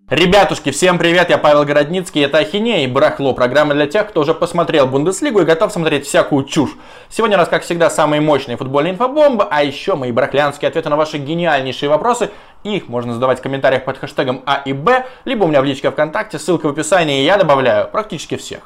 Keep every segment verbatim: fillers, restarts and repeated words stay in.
Ребятушки, всем привет, я Павел Городницкий, это Ахинея и Барахло, программа для тех, кто уже посмотрел Бундеслигу и готов смотреть всякую чушь. Сегодня у нас, как всегда, самые мощные футбольные инфобомбы, а еще мои барахлянские ответы на ваши гениальнейшие вопросы. Их можно задавать в комментариях под хэштегом А и Б, либо у меня в личке ВКонтакте, ссылка в описании, и я добавляю практически всех.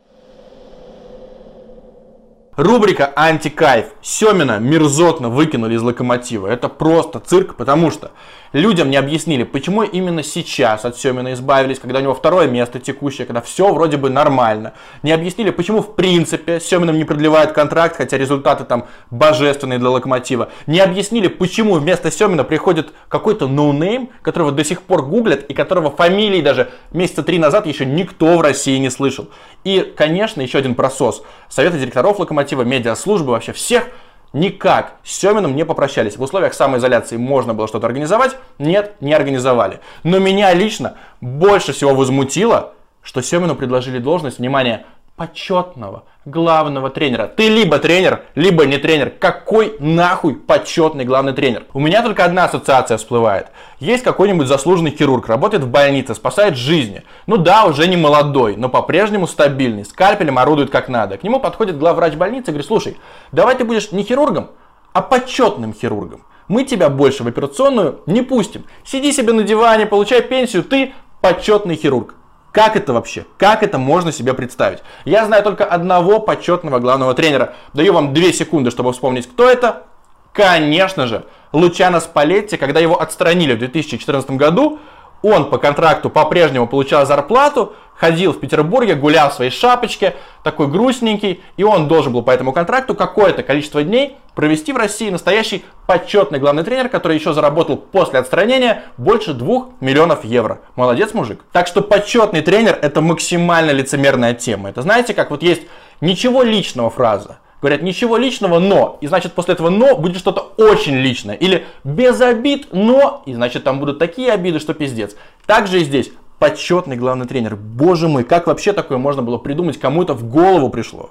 Рубрика «Антикайф». Семина мерзотно выкинули из Локомотива. Это просто цирк, потому что людям не объяснили, почему именно сейчас от Семина избавились, когда у него второе место текущее, когда все вроде бы нормально. Не объяснили, почему в принципе с Семиным не продлевают контракт, хотя результаты там божественные для Локомотива. Не объяснили, почему вместо Семина приходит какой-то ноунейм, которого до сих пор гуглят и которого фамилии даже месяца три назад еще никто в России не слышал. И, конечно, еще один просос. Советы директоров Локомотива, медиаслужбы, вообще всех никак с Семиным не попрощались. В условиях самоизоляции можно было что-то организовать? Нет, не организовали. Но меня лично больше всего возмутило, что Семину предложили должность, внимание, почетного главного тренера. Ты либо тренер, либо не тренер. Какой нахуй почетный главный тренер? У меня только одна ассоциация всплывает. Есть какой-нибудь заслуженный хирург, работает в больнице, спасает жизни. Ну да, уже не молодой, но по-прежнему стабильный. Скальпелем орудует как надо. К нему подходит главврач больницы и говорит: слушай, давай ты будешь не хирургом, а почетным хирургом. Мы тебя больше в операционную не пустим. Сиди себе на диване, получай пенсию, ты почетный хирург. Как это вообще? Как это можно себе представить? Я знаю только одного почетного главного тренера. Даю вам две секунды, чтобы вспомнить, кто это. Конечно же, Лучано Спалетти. Когда его отстранили в две тысячи четырнадцатом году, он по контракту по-прежнему получал зарплату, ходил в Петербурге, гулял в своей шапочке, такой грустненький, и он должен был по этому контракту какое-то количество дней провести в России настоящий почетный главный тренер, который еще заработал после отстранения больше двух миллионов евро. Молодец, мужик. Так что почетный тренер — это максимально лицемерная тема. Это, знаете, как вот есть «ничего личного» фраза. Говорят, ничего личного, но, и значит после этого но будет что-то очень личное. Или без обид, но, и значит там будут такие обиды, что пиздец. Также и здесь почетный главный тренер. Боже мой, как вообще такое можно было придумать, кому это в голову пришло?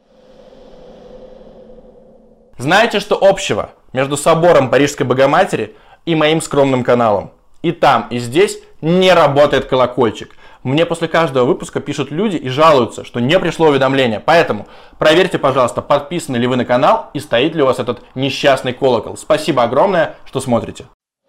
Знаете, что общего между собором Парижской Богоматери и моим скромным каналом? И там, и здесь не работает колокольчик. Мне после каждого выпуска пишут люди и жалуются, что не пришло уведомление. Поэтому проверьте, пожалуйста, подписаны ли вы на канал и стоит ли у вас этот несчастный колокол. Спасибо огромное, что смотрите.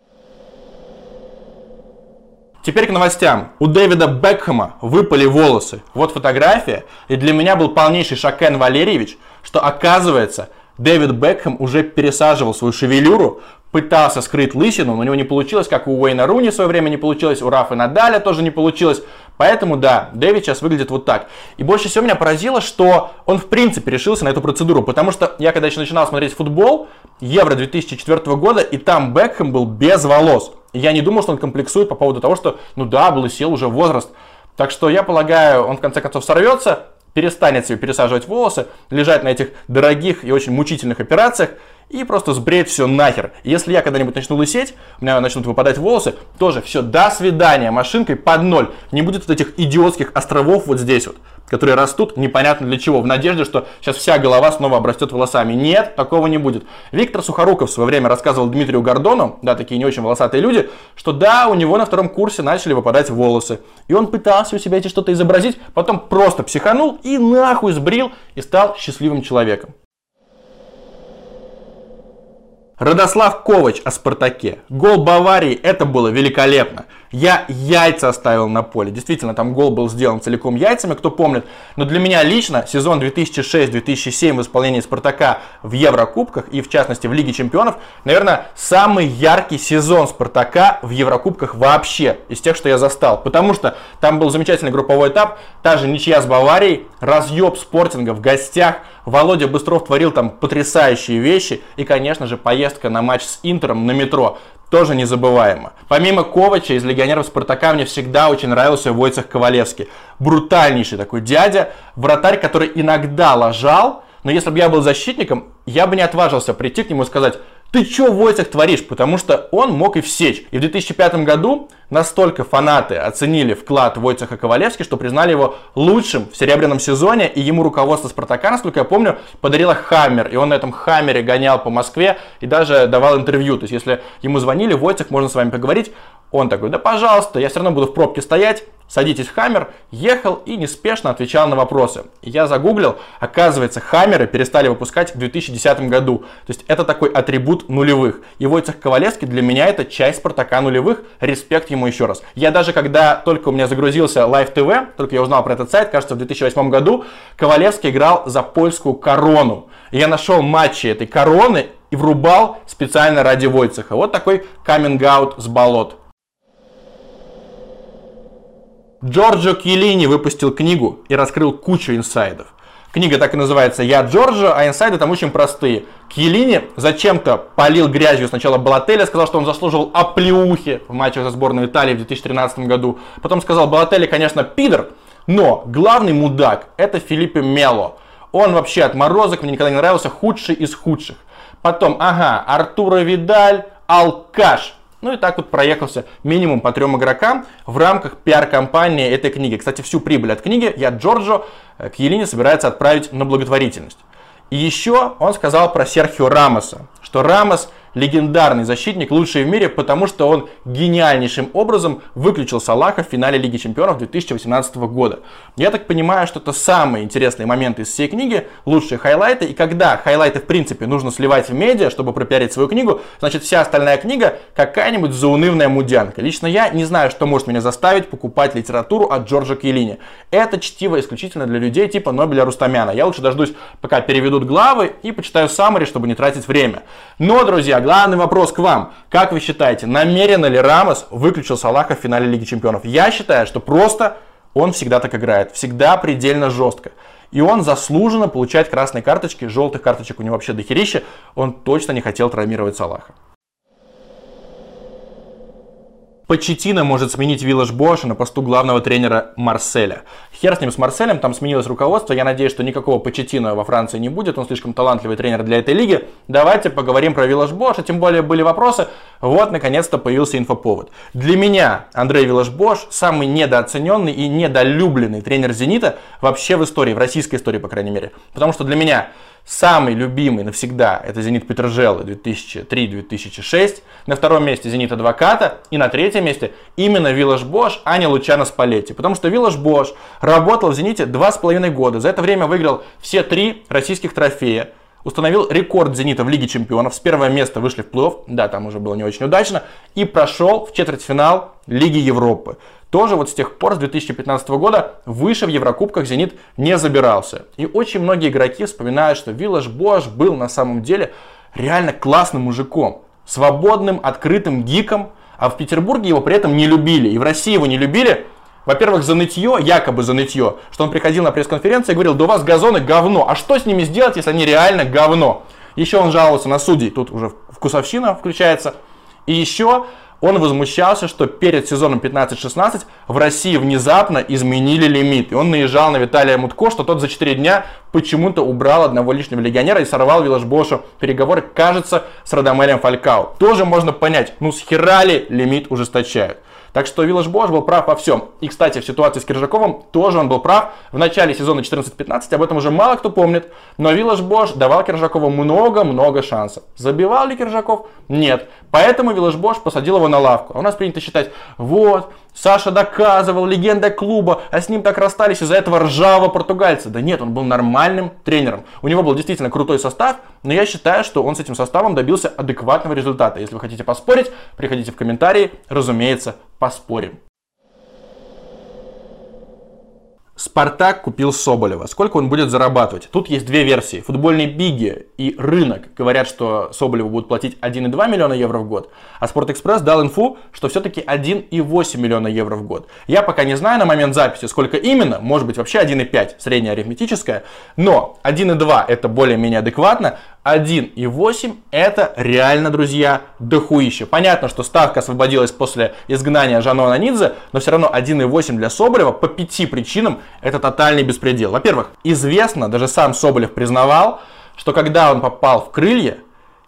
Теперь к новостям. У Дэвида Бекхэма выпали волосы. Вот фотография. И для меня был полнейший Шакен Валерьевич, что оказывается, Дэвид Бекхэм уже пересаживал свою шевелюру, пытался скрыть лысину, но у него не получилось, как у Уэйна Руни в свое время не получилось, у Рафы Надаля тоже не получилось. Поэтому да, Дэвид сейчас выглядит вот так. И больше всего меня поразило, что он в принципе решился на эту процедуру, потому что я когда еще начинал смотреть футбол, Евро две тысячи четвёртого года, и там Бекхэм был без волос. И я не думал, что он комплексует по поводу того, что, ну да, облысел уже возраст. Так что я полагаю, он в конце концов сорвется, перестанет себе пересаживать волосы, лежать на этих дорогих и очень мучительных операциях и просто сбреет все нахер. Если я когда-нибудь начну лысеть, у меня начнут выпадать волосы, тоже все, до свидания, машинкой под ноль. Не будет вот этих идиотских островов вот здесь вот, которые растут непонятно для чего, в надежде, что сейчас вся голова снова обрастет волосами. Нет, такого не будет. Виктор Сухоруков в свое время рассказывал Дмитрию Гордону, да, такие не очень волосатые люди, что да, у него на втором курсе начали выпадать волосы. И он пытался у себя эти что-то изобразить, потом просто психанул и нахуй сбрил и стал счастливым человеком. Радослав Ковач о Спартаке. Гол Баварии, это было великолепно. Я яйца оставил на поле. Действительно, там гол был сделан целиком яйцами, кто помнит. Но для меня лично сезон две тысячи шесть — две тысячи семь в исполнении Спартака в Еврокубках и в частности в Лиге Чемпионов, наверное, самый яркий сезон Спартака в Еврокубках вообще из тех, что я застал. Потому что там был замечательный групповой этап, та же ничья с Баварией, разъеб Спортинга в гостях. Володя Быстров творил там потрясающие вещи. И, конечно же, поездка на матч с Интером на метро. Тоже незабываемо. Помимо Ковача, из легионеров Спартака мне всегда очень нравился Войцех Ковалевский. Брутальнейший такой дядя, вратарь, который иногда лажал, но если бы я был защитником, я бы не отважился прийти к нему и сказать: ты чё, Войцех, творишь? Потому что он мог и всечь. И в две тысячи пятом году настолько фанаты оценили вклад Войцеха Ковалевски, что признали его лучшим в серебряном сезоне, и ему руководство Спартака, насколько я помню, подарило Хаммер, и он на этом Хаммере гонял по Москве и даже давал интервью. То есть, если ему звонили: Войцех, можно с вами поговорить? Он такой: да пожалуйста, я все равно буду в пробке стоять, садитесь в Хаммер. Ехал и неспешно отвечал на вопросы. И я загуглил, оказывается, Хаммеры перестали выпускать в две тысячи десятом году. То есть это такой атрибут нулевых. И Войцех Ковалевски для меня это часть Спартака нулевых. Респект ему еще раз. Я даже когда только у меня загрузился Live ти ви, только я узнал про этот сайт, кажется, в две тысячи восьмом году, Ковалевский играл за польскую Корону. И я нашел матчи этой Короны и врубал специально ради Войцеха. Вот такой каминг-аут с болот. Джорджо Кьеллини выпустил книгу и раскрыл кучу инсайдов. Книга так и называется «Я Джорджо», а инсайды там очень простые. Кьеллини зачем-то полил грязью сначала Балотелли, сказал, что он заслуживал оплеухи в матчах за сборную Италии в две тысячи тринадцатом году. Потом сказал: Балотелли, конечно, пидор, но главный мудак — это Филиппе Мело. Он вообще отморозок, мне никогда не нравился, худший из худших. Потом, ага, Артуро Видаль, алкаш. Ну и так вот проехался минимум по трем игрокам в рамках пиар-компании этой книги. Кстати, всю прибыль от книги «Я Джорджо» Кьеллини собирается отправить на благотворительность. И еще он сказал про Серхио Рамоса, что Рамос легендарный защитник, лучший в мире, потому что он гениальнейшим образом выключил Салаха в финале Лиги Чемпионов две тысячи восемнадцатого года. Я так понимаю, что это самые интересные моменты из всей книги, лучшие хайлайты. И когда хайлайты в принципе нужно сливать в медиа, чтобы пропиарить свою книгу, значит вся остальная книга какая-нибудь заунывная мудянка. Лично я не знаю, что может меня заставить покупать литературу от Джорджо Кьеллини. Это чтиво исключительно для людей типа Нобеля Рустамяна. Я лучше дождусь, пока переведут главы, и почитаю саммари, чтобы не тратить время. Но, друзья, главный вопрос к вам. Как вы считаете, намеренно ли Рамос выключил Салаха в финале Лиги Чемпионов? Я считаю, что просто он всегда так играет. Всегда предельно жестко. И он заслуженно получает красные карточки. Желтых карточек у него вообще дохерища. Он точно не хотел травмировать Салаха. Почеттино может сменить Виллаш-Боаша на посту главного тренера Марселя. Хер с ним, с Марселем, там сменилось руководство. Я надеюсь, что никакого Почеттино во Франции не будет. Он слишком талантливый тренер для этой лиги. Давайте поговорим про Виллаш-Боаша. Тем более были вопросы. Вот, наконец-то, появился инфоповод. Для меня Андрей Виллаш-Боаш самый недооцененный и недолюбленный тренер «Зенита» вообще в истории, в российской истории, по крайней мере. Потому что для меня самый любимый навсегда это «Зенит» Петржелы две тысячи три — две тысячи шесть. На втором месте «Зенит» Адвоката. И на третьем месте именно Виллаш-Боаш, а не Лучано Спалетти. Потому что Виллаш-Боаш работал в «Зените» два с половиной года. За это время выиграл все три российских трофея. Установил рекорд «Зенита» в Лиге Чемпионов. С первого места вышли в плей-офф. Да, там уже было не очень удачно. И прошел в четвертьфинал Лиги Европы. Тоже вот с тех пор, с две тысячи пятнадцатого года, выше в Еврокубках «Зенит» не забирался. И очень многие игроки вспоминают, что Виллаш-Боаш был на самом деле реально классным мужиком. Свободным, открытым гиком. А в Петербурге его при этом не любили. И в России его не любили. Во-первых, за нытье, якобы за нытье, что он приходил на пресс-конференции и говорил: да у вас газоны говно. А что с ними сделать, если они реально говно? Еще он жаловался на судей. Тут уже вкусовщина включается. И еще он возмущался, что перед сезоном пятнадцать шестнадцать в России внезапно изменили лимит. И он наезжал на Виталия Мутко, что тот за четыре дня почему-то убрал одного лишнего легионера и сорвал Виллаш-Боашу переговоры, кажется, с Радамелем Фалькао. Тоже можно понять, ну с хера ли лимит ужесточают. Так что Виллаш-Боаш был прав во всем. И, кстати, в ситуации с Киржаковым тоже он был прав. В начале сезона четырнадцать пятнадцать об этом уже мало кто помнит. Но Виллаш-Боаш давал Киржакову много-много шансов. Забивал ли Киржаков? Нет. Поэтому Виллаш-Боаш посадил его на лавку. А у нас принято считать: вот, Саша доказывал, легенда клуба, а с ним так расстались из-за этого ржавого португальца. Да нет, он был нормальным тренером. У него был действительно крутой состав, но я считаю, что он с этим составом добился адекватного результата. Если вы хотите поспорить, приходите в комментарии, разумеется, поспорим. Спартак купил Соболева. Сколько он будет зарабатывать? Тут есть две версии. Футбольные биги и рынок говорят, что Соболеву будут платить один и два миллиона евро в год. А Спортэкспресс дал инфу, что все-таки один и восемь миллиона евро в год. Я пока не знаю на момент записи, сколько именно. Может быть вообще один и пять, средняя арифметическая. Но один и два это более-менее адекватно. один и восемь это реально, друзья, дохуище. Понятно, что ставка освободилась после изгнания Жано Ананидзе, но все равно один и восемь для Соболева по пяти причинам это тотальный беспредел. Во-первых, известно, даже сам Соболев признавал, что когда он попал в Крылья,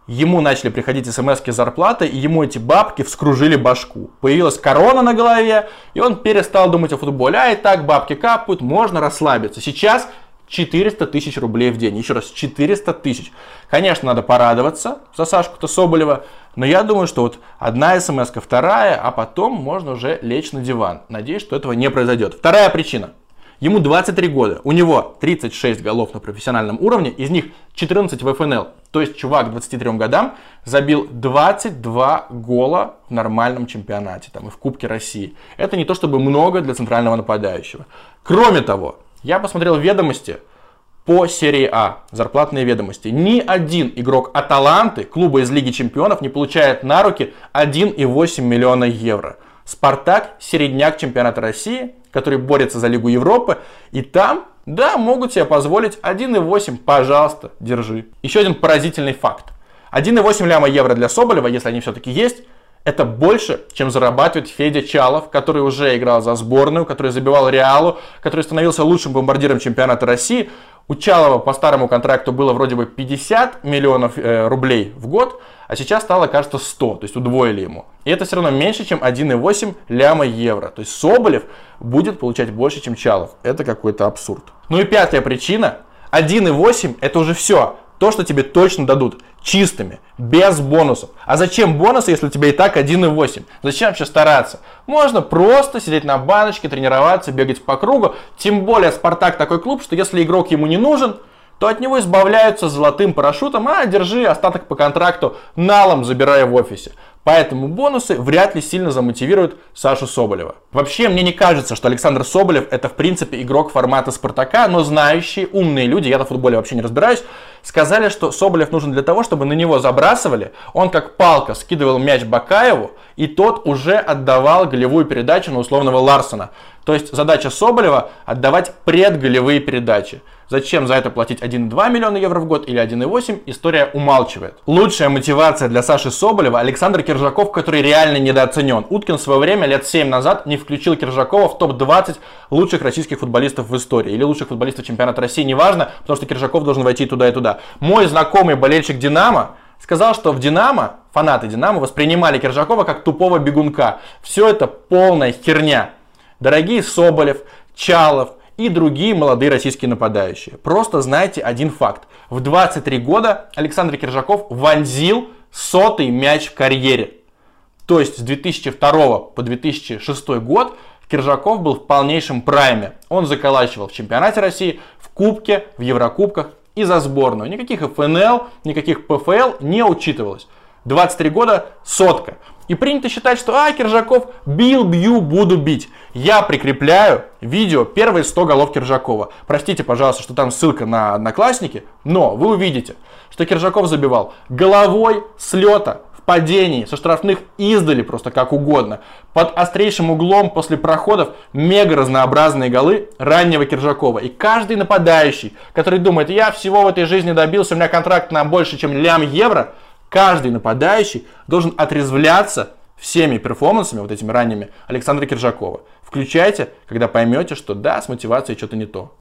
ему начали приходить смс-ки зарплаты, и ему эти бабки вскружили башку. Появилась корона на голове, и он перестал думать о футболе. А и так бабки капают, можно расслабиться. Сейчас четыреста тысяч рублей в день. Еще раз, четыреста тысяч. Конечно, надо порадоваться за Сашку-то Соболева, но я думаю, что вот одна смс-ка, вторая, а потом можно уже лечь на диван. Надеюсь, что этого не произойдет. Вторая причина. Ему двадцать три года, у него тридцать шесть голов на профессиональном уровне, из них четырнадцать в эф эн эл. То есть чувак к двадцати трём годам забил двадцать два гола в нормальном чемпионате, там и в Кубке России. Это не то чтобы много для центрального нападающего. Кроме того, я посмотрел ведомости по серии А, зарплатные ведомости. Ни один игрок Аталанты, клуба из Лиги Чемпионов, не получает на руки один и восемь миллиона евро. Спартак – середняк чемпионата России, который борется за Лигу Европы. И там, да, могут себе позволить один и восемь. Пожалуйста, держи. Еще один поразительный факт. один и восемь ляма евро для Соболева, если они все-таки есть, это больше, чем зарабатывает Федя Чалов, который уже играл за сборную, который забивал Реалу, который становился лучшим бомбардиром чемпионата России. У Чалова по старому контракту было вроде бы пятьдесят миллионов э, рублей в год, а сейчас стало, кажется, сто, то есть удвоили ему. И это все равно меньше, чем один и восемь ляма евро. То есть Соболев будет получать больше, чем Чалов. Это какой-то абсурд. Ну и пятая причина. один и восемь это уже все. То, что тебе точно дадут. Чистыми. Без бонусов. А зачем бонусы, если у тебя и так один и восемь? Зачем вообще стараться? Можно просто сидеть на баночке, тренироваться, бегать по кругу. Тем более Спартак такой клуб, что если игрок ему не нужен, то от него избавляются золотым парашютом, а держи остаток по контракту, налом забирая в офисе. Поэтому бонусы вряд ли сильно замотивируют Сашу Соболева. Вообще, мне не кажется, что Александр Соболев это в принципе игрок формата Спартака, но знающие, умные люди, я на футболе вообще не разбираюсь, сказали, что Соболев нужен для того, чтобы на него забрасывали, он как палка скидывал мяч Бакаеву, и тот уже отдавал голевую передачу на условного Ларсена. То есть задача Соболева отдавать предголевые передачи. Зачем за это платить один и два миллиона евро в год или один и восемь, история умалчивает. Лучшая мотивация для Саши Соболева Александр Киржаков, который реально недооценен. Уткин в свое время, лет семь назад, не включил Киржакова в топ двадцать лучших российских футболистов в истории. Или лучших футболистов чемпионата России, неважно, потому что Киржаков должен войти туда и туда. Мой знакомый болельщик Динамо сказал, что в Динамо, фанаты Динамо, воспринимали Киржакова как тупого бегунка. Все это полная херня. Дорогие Соболев, Чалов и другие молодые российские нападающие. Просто знайте один факт. В двадцать три года Александр Киржаков вонзил сотый мяч в карьере. То есть с две тысячи второго по две тысячи шестой год Киржаков был в полнейшем прайме. Он заколачивал в чемпионате России, в Кубке, в Еврокубках и за сборную. Никаких эф эн эл, никаких пэ эф эл не учитывалось. двадцать три года сотка. И принято считать, что а, Киржаков бил, бью, буду бить. Я прикрепляю видео первые сто голов Киржакова. Простите, пожалуйста, что там ссылка на Одноклассники, но вы увидите, что Киржаков забивал головой с лета, в падении, со штрафных издали, просто как угодно. Под острейшим углом после проходов мега разнообразные голы раннего Киржакова. И каждый нападающий, который думает, я всего в этой жизни добился, у меня контракт на больше, чем лям евро, каждый нападающий должен отрезвляться всеми перформансами, вот этими ранними, Александра Киржакова. Включайте, когда поймете, что да, с мотивацией что-то не то.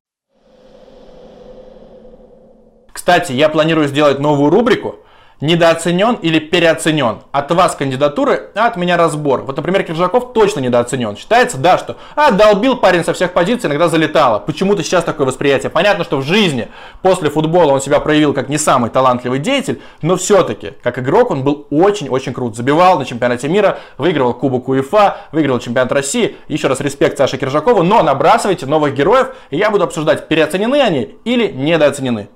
Кстати, я планирую сделать новую рубрику «Недооценен или переоценен». От вас кандидатуры, а от меня разбор. Вот, например, Киржаков точно недооценен. Считается, да, что а, долбил парень со всех позиций, иногда залетало. Почему-то сейчас такое восприятие. Понятно, что в жизни после футбола он себя проявил как не самый талантливый деятель, но все-таки, как игрок, он был очень-очень крут. Забивал на чемпионате мира, выигрывал Кубок УЕФА, выигрывал чемпионат России. Еще раз респект Саше Киржакову, но набрасывайте новых героев, и я буду обсуждать, переоценены они или недооценены.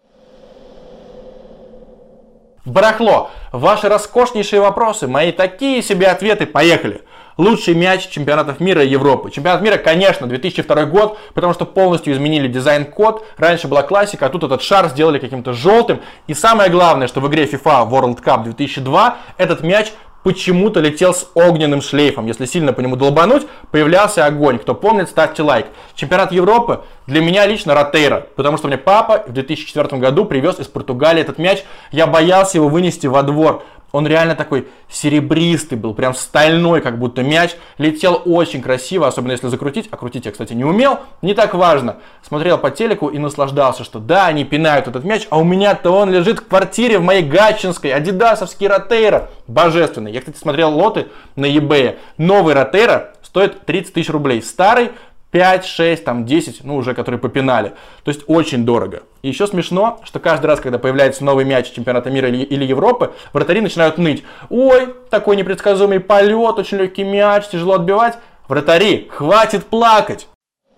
Барахло. Ваши роскошнейшие вопросы, мои такие себе ответы. Поехали. Лучший мяч чемпионатов мира и Европы. Чемпионат мира, конечно, две тысячи второй год, потому что полностью изменили дизайн-код. Раньше была классика, а тут этот шар сделали каким-то желтым. И самое главное, что в игре FIFA World Cup две тысячи два этот мяч почему-то летел с огненным шлейфом. Если сильно по нему долбануть, появлялся огонь. Кто помнит, ставьте лайк. Чемпионат Европы для меня лично Ротейра, потому что мне папа в две тысячи четвёртом году привез из Португалии этот мяч. Я боялся его вынести во двор. Он реально такой серебристый был, прям стальной, как будто мяч. Летел очень красиво, особенно если закрутить. А крутить я, кстати, не умел, не так важно. Смотрел по телеку и наслаждался, что да, они пинают этот мяч, а у меня-то он лежит в квартире в моей гатчинской. Адидасовский Ротейра. Божественный. Я, кстати, смотрел лоты на eBay. Новый Ротейра стоит тридцать тысяч рублей. Старый пять, шесть, там десять, ну уже которые попинали. То есть очень дорого. И еще смешно, что каждый раз, когда появляется новый мяч чемпионата мира или, или Европы, вратари начинают ныть. Ой, такой непредсказуемый полет, очень легкий мяч, тяжело отбивать. Вратари, хватит плакать!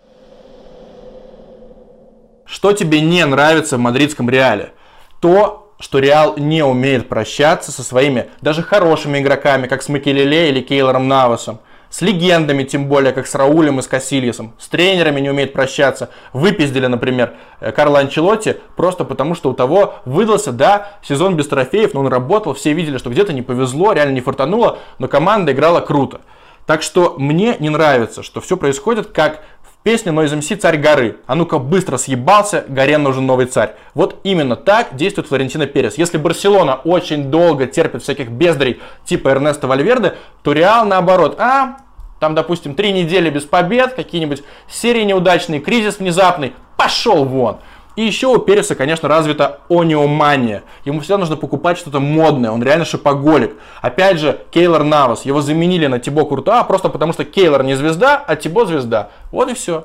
Что тебе не нравится в мадридском Реале? То, что Реал не умеет прощаться со своими даже хорошими игроками, как с Макелеле или Кейлором Навасом. С легендами, тем более, как с Раулем и с Касильясом. С тренерами не умеет прощаться. Выпиздили, например, Карла Анчелотти просто потому, что у того выдался, да, сезон без трофеев, но он работал, все видели, что где-то не повезло, реально не фартануло, но команда играла круто. Так что мне не нравится, что все происходит как в песне Noise эм си «Царь горы». А ну-ка быстро съебался, горе нужен новый царь. Вот именно так действует Флорентино Перес. Если Барселона очень долго терпит всяких бездарей типа Эрнесто Вальверде, то Реал наоборот. А, там, допустим, три недели без побед, какие-нибудь серии неудачные, кризис внезапный, пошел вон. И еще у Переса, конечно, развита ониомания. Ему всегда нужно покупать что-то модное, он реально шопоголик. Опять же, Кейлор Навас, его заменили на Тибо Куртуа просто потому, что Кейлор не звезда, а Тибо звезда. Вот и все.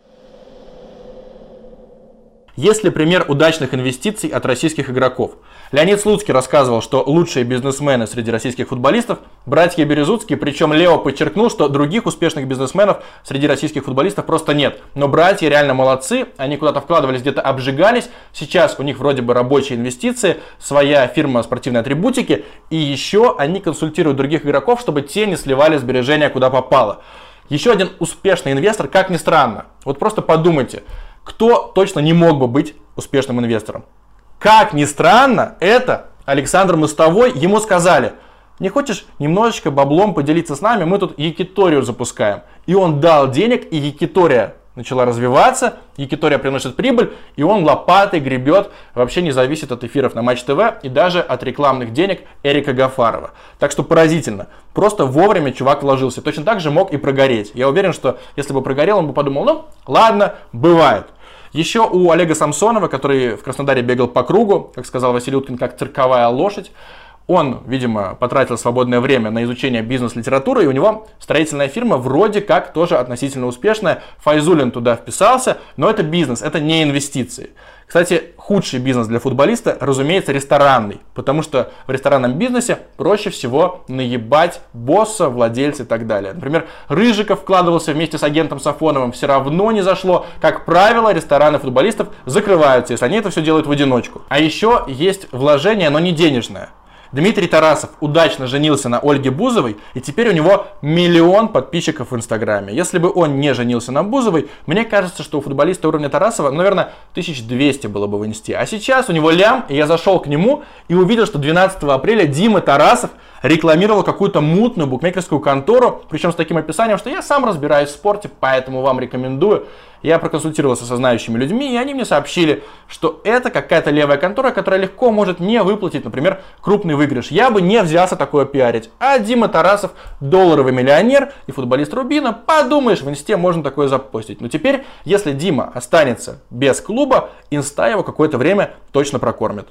Есть ли пример удачных инвестиций от российских игроков? Леонид Слуцкий рассказывал, что лучшие бизнесмены среди российских футболистов – братья Березутские, причем Лео подчеркнул, что других успешных бизнесменов среди российских футболистов просто нет. Но братья реально молодцы, они куда-то вкладывались, где-то обжигались, сейчас у них вроде бы рабочие инвестиции, своя фирма спортивной атрибутики, и еще они консультируют других игроков, чтобы те не сливали сбережения куда попало. Еще один успешный инвестор, как ни странно, вот просто подумайте, кто точно не мог бы быть успешным инвестором? Как ни странно, это Александр Мостовой. Ему сказали: не хочешь немножечко баблом поделиться с нами, мы тут Якиторию запускаем. И он дал денег, и Якитория начала развиваться, Якитория приносит прибыль, и он лопатой гребет, вообще не зависит от эфиров на Матч ТВ и даже от рекламных денег Эрика Гафарова. Так что поразительно. Просто вовремя чувак вложился. Точно так же мог и прогореть. Я уверен, что если бы прогорел, он бы подумал: ну ладно, бывает. Еще у Олега Самсонова, который в Краснодаре бегал по кругу, как сказал Василий Уткин, как цирковая лошадь, он, видимо, потратил свободное время на изучение бизнес-литературы, и у него строительная фирма вроде как тоже относительно успешная. Файзулин туда вписался, но это бизнес, это не инвестиции. Кстати, худший бизнес для футболиста, разумеется, ресторанный, потому что в ресторанном бизнесе проще всего наебать босса, владельца и так далее. Например, Рыжиков вкладывался вместе с агентом Сафоновым, все равно не зашло. Как правило, рестораны футболистов закрываются, если они это все делают в одиночку. А еще есть вложение, но не денежное. Дмитрий Тарасов удачно женился на Ольге Бузовой, и теперь у него миллион подписчиков в Инстаграме. Если бы он не женился на Бузовой, мне кажется, что у футболиста уровня Тарасова, ну, наверное, тысяч двести было бы в Инсте. А сейчас у него лям, и я зашел к нему и увидел, что двенадцатого апреля Дима Тарасов рекламировал какую-то мутную букмекерскую контору, причем с таким описанием, что я сам разбираюсь в спорте, поэтому вам рекомендую. Я проконсультировался со знающими людьми, и они мне сообщили, что это какая-то левая контора, которая легко может не выплатить, например, крупный выигрыш. Я бы не взялся такое пиарить. А Дима Тарасов долларовый миллионер и футболист Рубина, подумаешь, в Инсте можно такое запостить. Но теперь, если Дима останется без клуба, Инста его какое-то время точно прокормит.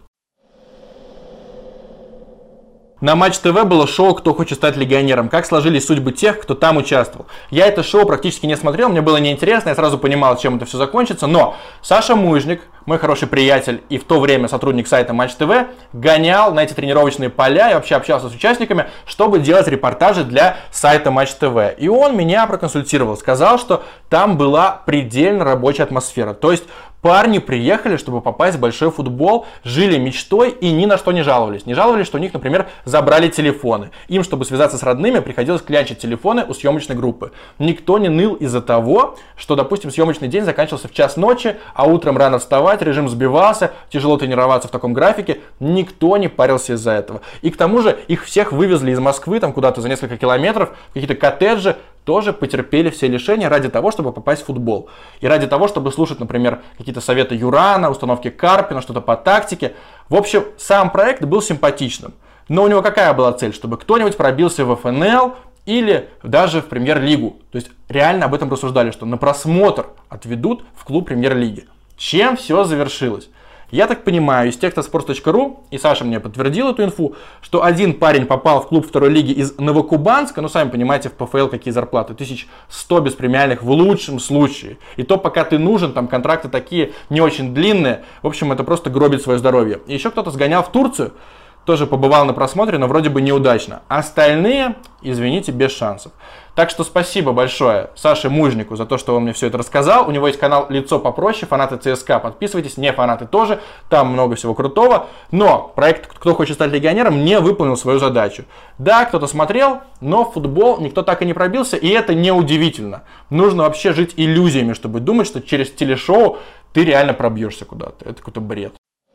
На Матч ТВ было шоу «Кто хочет стать легионером», как сложились судьбы тех, кто там участвовал. Я это шоу практически не смотрел, мне было неинтересно, я сразу понимал, чем это все закончится, но Саша Мужник, мой хороший приятель и в то время сотрудник сайта Матч ТВ, гонял на эти тренировочные поля и вообще общался с участниками, чтобы делать репортажи для сайта Матч ТВ. И он меня проконсультировал, сказал, что там была предельно рабочая атмосфера, то есть парни приехали, чтобы попасть в большой футбол, жили мечтой и ни на что не жаловались. Не жаловались, что у них, например, забрали телефоны. Им, чтобы связаться с родными, приходилось клянчить телефоны у съемочной группы. Никто не ныл из-за того, что, допустим, съемочный день заканчивался в час ночи, а утром рано вставать, режим сбивался, тяжело тренироваться в таком графике. Никто не парился из-за этого. И к тому же их всех вывезли из Москвы там куда-то за несколько километров, какие-то коттеджи, тоже потерпели все лишения ради того, чтобы попасть в футбол. И ради того, чтобы слушать, например, какие-то советы Юрана, установки Карпина, что-то по тактике. В общем, сам проект был симпатичным. Но у него какая была цель? Чтобы кто-нибудь пробился в эф эн эл или даже в премьер-лигу. То есть реально об этом рассуждали, что на просмотр отведут в клуб премьер-лиги. Чем все завершилось? Я так понимаю, из текста спортс точка ру, и Саша мне подтвердил эту инфу, что один парень попал в клуб второй лиги из Новокубанска, ну сами понимаете, в пэ эф эл какие зарплаты, тысяча сто без премиальных в лучшем случае. И то, пока ты нужен, там контракты такие не очень длинные, в общем, это просто гробит свое здоровье. И еще кто-то сгонял в Турцию, тоже побывал на просмотре, но вроде бы неудачно. Остальные, извините, без шансов. Так что спасибо большое Саше Мужнику за то, что он мне все это рассказал. У него есть канал «Лицо попроще», фанаты ЦСКА. Подписывайтесь, не фанаты тоже, там много всего крутого. Но проект «Кто хочет стать легионером» не выполнил свою задачу. Да, кто-то смотрел, но в футбол никто так и не пробился, и это неудивительно. Нужно вообще жить иллюзиями, чтобы думать, что через телешоу ты реально пробьешься куда-то. Это какой-то бред.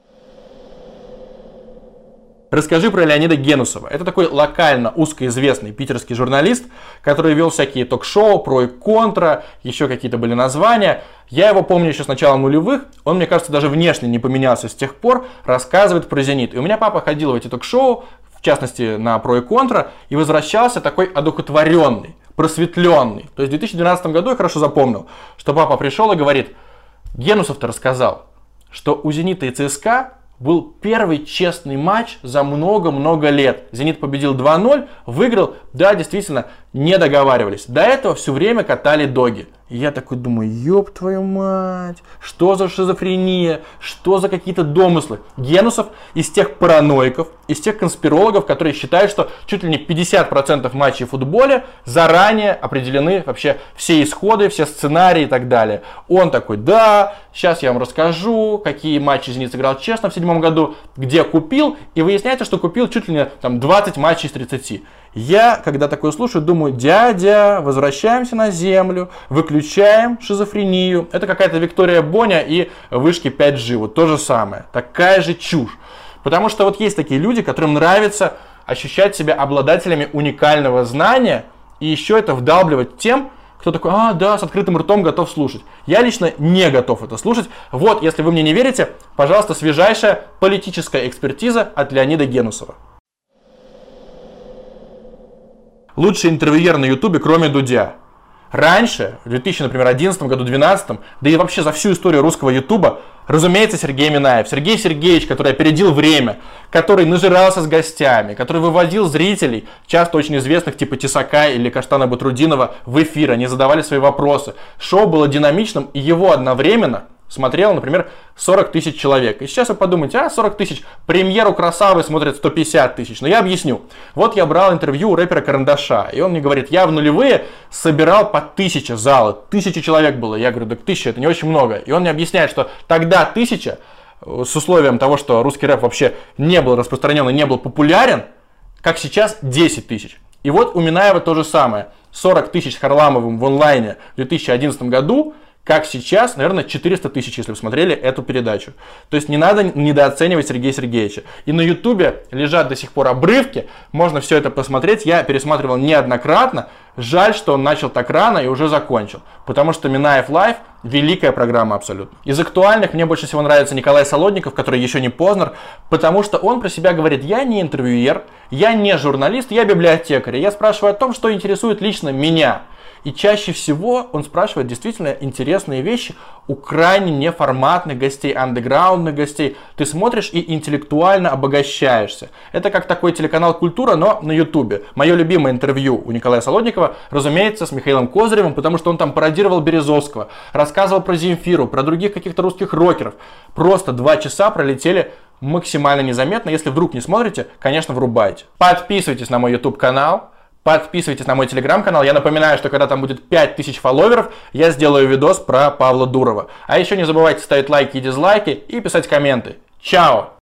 Расскажи про Леонида Генусова. Это такой локально узкоизвестный питерский журналист, который вел всякие ток-шоу про и контра, еще какие-то были названия. Я его помню еще с начала нулевых, он, мне кажется, даже внешне не поменялся с тех пор, рассказывает про «Зенит». И у меня папа ходил в эти ток-шоу, в частности на про и контра, и возвращался такой одухотворенный, просветленный. То есть в две тысячи двенадцатом году я хорошо запомнил, что папа пришел и говорит: Генусов-то рассказал, что у «Зенита» и ЦСКА был первый честный матч за много-много лет. «Зенит» победил два ноль, выиграл, да, действительно, не договаривались. До этого все время катали доги. И я такой думаю, ёб твою мать, что за шизофрения, что за какие-то домыслы. Генусов из тех параноиков, из тех конспирологов, которые считают, что чуть ли не пятьдесят процентов матчей в футболе заранее определены вообще все исходы, все сценарии и так далее. Он такой: да, сейчас я вам расскажу, какие матчи «Зенит» сыграл честно в седьмом году, где купил, и выясняется, что купил чуть ли не там двадцать матчей из тридцати. Я, когда такое слушаю, думаю: дядя, возвращаемся на землю, выключаем шизофрению. Это какая-то Виктория Боня и вышки пять джи, вот то же самое, такая же чушь. Потому что вот есть такие люди, которым нравится ощущать себя обладателями уникального знания, и еще это вдалбливать тем, кто такой: а, да, с открытым ртом готов слушать. Я лично не готов это слушать. Вот, если вы мне не верите, пожалуйста, свежайшая политическая экспертиза от Леонида Генусова. Лучший интервьюер на ютубе, кроме Дудя. Раньше, в две тысячи одиннадцатом году, две тысячи двенадцатом, да и вообще за всю историю русского ютуба, разумеется, Сергей Минаев. Сергей Сергеевич, который опередил время, который нажирался с гостями, который выводил зрителей, часто очень известных, типа Тесака или Каштана Батрудинова, в эфир, они задавали свои вопросы. Шоу было динамичным, и его одновременно смотрело, например, сорок тысяч человек. И сейчас вы подумаете: а, сорок тысяч, премьеру Красавы смотрят сто пятьдесят тысяч. Но я объясню. Вот я брал интервью у рэпера Карандаша, и он мне говорит: я в нулевые собирал по тысяче залы, тысяча человек было. Я говорю: так тысяча, это не очень много. И он мне объясняет, что тогда тысяча, с условием того, что русский рэп вообще не был распространен и не был популярен, как сейчас десять тысяч. И вот у Минаева то же самое. сорок тысяч с Харламовым в онлайне в две тысячи одиннадцатом году, как сейчас, наверное, четыреста тысяч, если вы смотрели эту передачу. То есть не надо недооценивать Сергея Сергеевича. И на ютубе лежат до сих пор обрывки, можно все это посмотреть. Я пересматривал неоднократно. Жаль, что он начал так рано и уже закончил. Потому что Минаев Лайв — великая программа абсолютно. Из актуальных мне больше всего нравится Николай Солодников, который еще не Познер, потому что он про себя говорит: я не интервьюер, я не журналист, я библиотекарь. Я спрашиваю о том, что интересует лично меня. И чаще всего он спрашивает действительно интересные вещи у крайне неформатных гостей, андеграундных гостей. Ты смотришь и интеллектуально обогащаешься. Это как такой телеканал «Культура», но на ютубе. Мое любимое интервью у Николая Солодникова, разумеется, с Михаилом Козыревым, потому что он там пародировал Березовского, рассказывал про Земфиру, про других каких-то русских рокеров. Просто два часа пролетели максимально незаметно. Если вдруг не смотрите, конечно, врубайте. Подписывайтесь на мой YouTube канал. Подписывайтесь на мой телеграм-канал. Я напоминаю, что когда там будет пять тысяч фолловеров, я сделаю видос про Павла Дурова. А еще не забывайте ставить лайки и дизлайки и писать комменты. Чао!